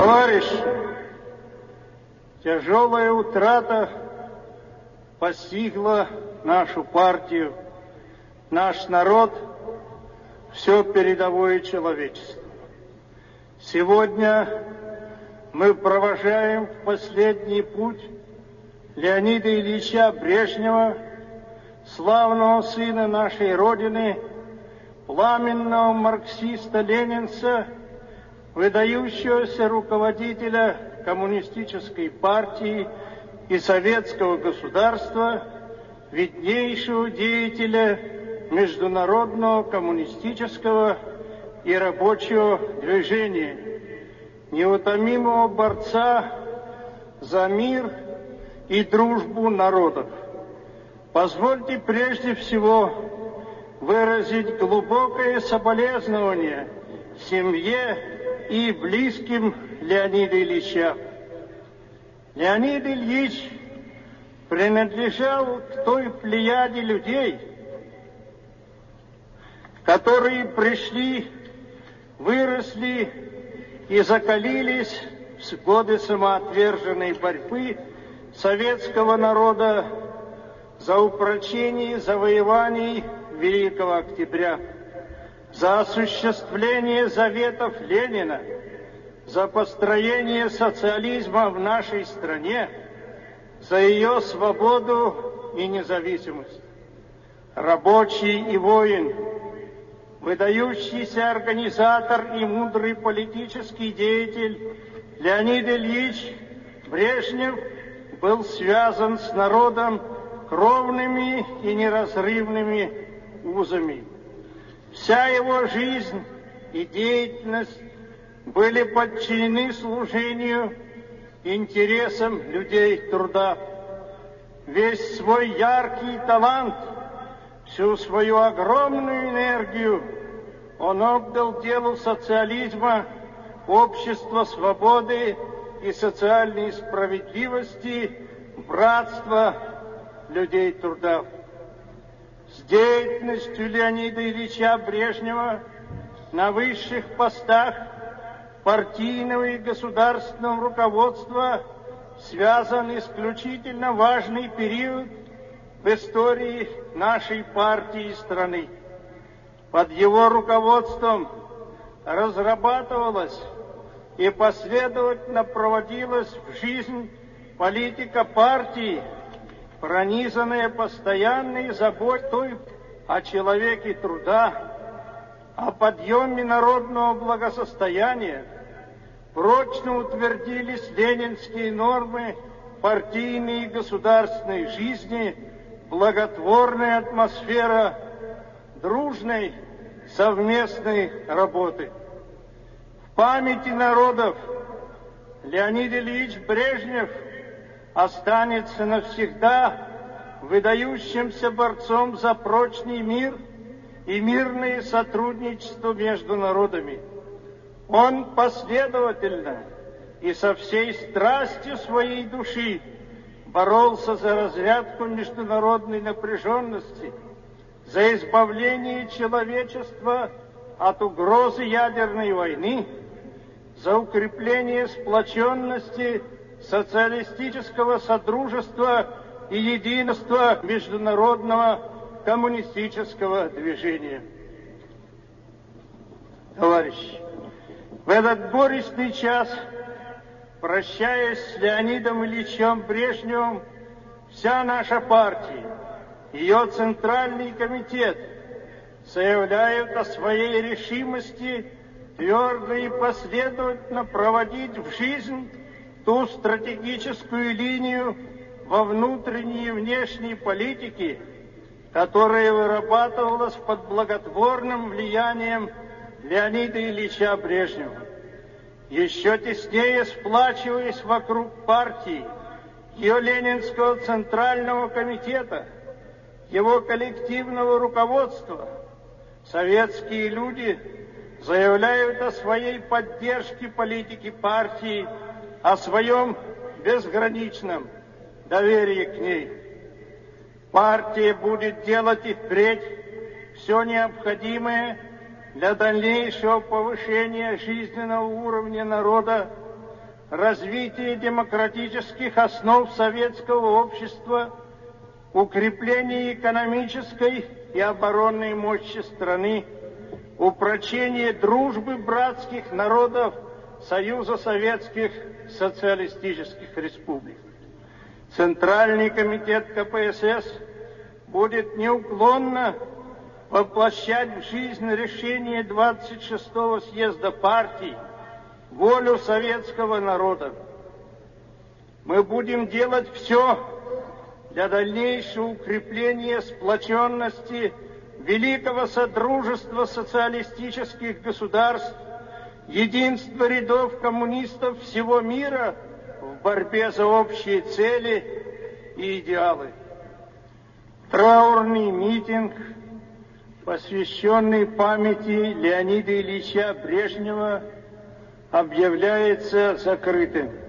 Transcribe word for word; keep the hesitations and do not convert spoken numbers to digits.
Товарищи, тяжелая утрата постигла нашу партию, наш народ, все передовое человечество. Сегодня мы провожаем в последний путь Леонида Ильича Брежнева, славного сына нашей Родины, пламенного марксиста-ленинца, выдающегося руководителя коммунистической партии и советского государства, виднейшего деятеля международного коммунистического и рабочего движения, неутомимого борца за мир и дружбу народов. Позвольте прежде всего выразить глубокое соболезнование семье и близким Леонида Ильича. Леонид Ильич принадлежал к той плеяде людей, которые пришли, выросли и закалились в годы самоотверженной борьбы советского народа за упрочение завоеваний Великого Октября, за осуществление заветов Ленина, за построение социализма в нашей стране, за ее свободу и независимость. Рабочий и воин, выдающийся организатор и мудрый политический деятель Леонид Ильич Брежнев был связан с народом кровными и неразрывными узами. Вся его жизнь и деятельность были подчинены служению интересам людей труда. Весь свой яркий талант, всю свою огромную энергию он отдал делу социализма, общества свободы и социальной справедливости, братства людей труда. С деятельностью Леонида Ильича Брежнева на высших постах партийного и государственного руководства связан исключительно важный период в истории нашей партии и страны. Под его руководством разрабатывалась и последовательно проводилась в жизнь политика партии, пронизанная постоянной заботой о человеке труда, о подъеме народного благосостояния. Прочно утвердились ленинские нормы партийной и государственной жизни, благотворная атмосфера дружной совместной работы. В памяти народов Леонид Ильич Брежнев останется навсегда выдающимся борцом за прочный мир и мирное сотрудничество между народами. Он последовательно и со всей страстью своей души боролся за разрядку международной напряженности, за избавление человечества от угрозы ядерной войны, за укрепление сплоченности социалистического содружества и единства международного коммунистического движения. Товарищи, в этот горестный час, прощаясь с Леонидом Ильичем Брежневым, вся наша партия, ее Центральный комитет заявляют о своей решимости твердо и последовательно проводить в жизнь ту стратегическую линию во внутренней и внешней политике, которая вырабатывалась под благотворным влиянием Леонида Ильича Брежнева. Еще теснее сплачиваясь вокруг партии, ее Ленинского Центрального комитета, его коллективного руководства, советские люди заявляют о своей поддержке политики партии, о своем безграничном доверии к ней. Партия будет делать и впредь все необходимое для дальнейшего повышения жизненного уровня народа, развитие демократических основ советского общества, укрепление экономической и оборонной мощи страны, упрочение дружбы братских народов Союза Советских Социалистических Республик. Центральный комитет ка пэ эс эс будет неуклонно воплощать в жизнь решение двадцать шестого съезда партии, волю советского народа. Мы будем делать все для дальнейшего укрепления сплоченности великого содружества социалистических государств, единства рядов коммунистов всего мира в борьбе за общие цели и идеалы. Траурный митинг, посвященный памяти Леонида Ильича Брежнева, объявляется закрытым.